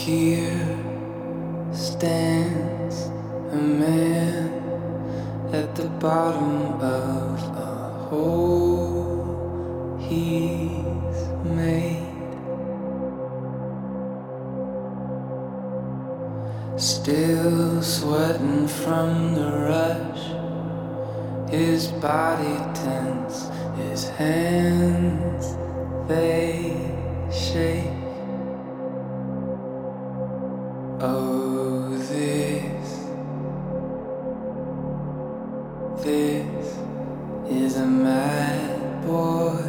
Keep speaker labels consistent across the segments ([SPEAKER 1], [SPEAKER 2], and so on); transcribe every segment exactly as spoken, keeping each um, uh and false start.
[SPEAKER 1] Here stands a man at the bottom of a hole he's made, still sweating from the rush, his body tense, his hands they shake. Oh, this, this is a mad boy.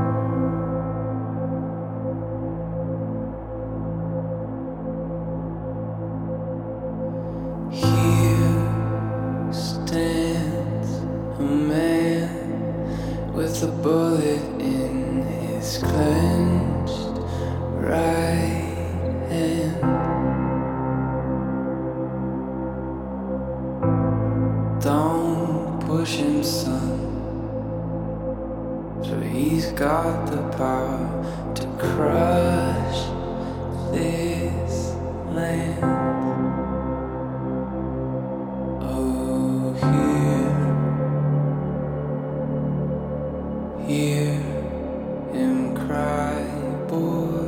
[SPEAKER 1] Here stands a man with a bullet in his clenched right hand. Don't push him, son, for he's got the power to crush this land. Oh, hear, hear him cry, boy.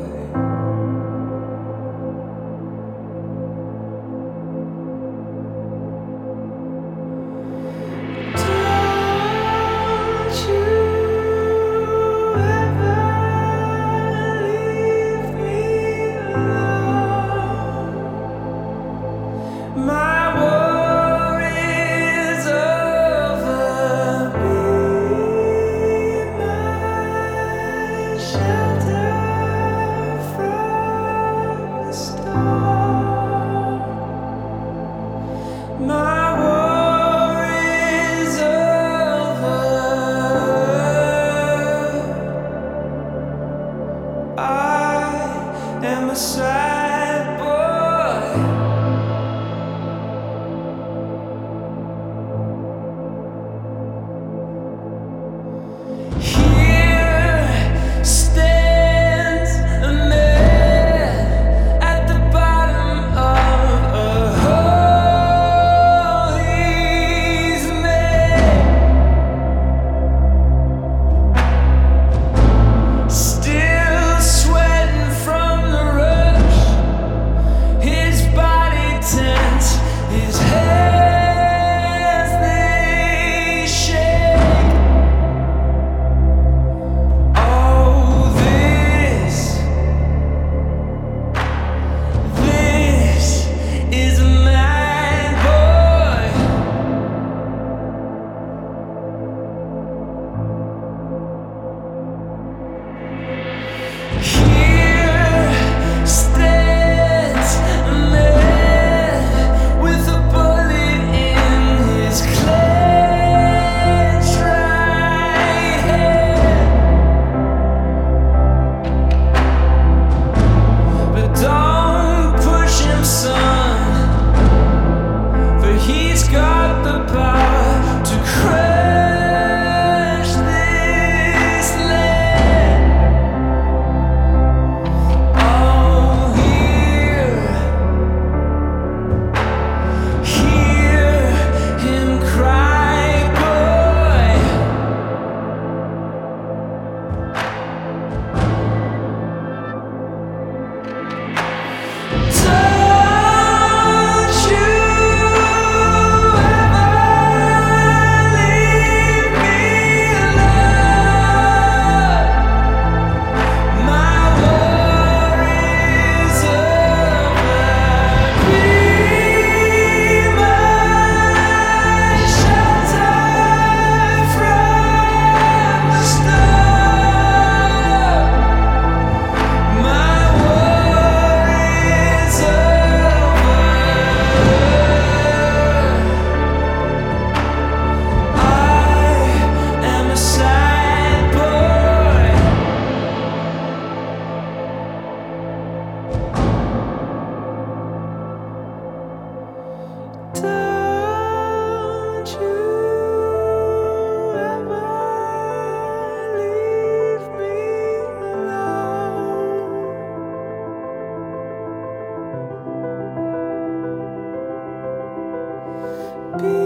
[SPEAKER 1] be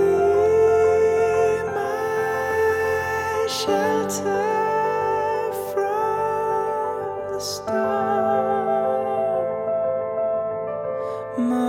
[SPEAKER 1] my shelter from the storm. My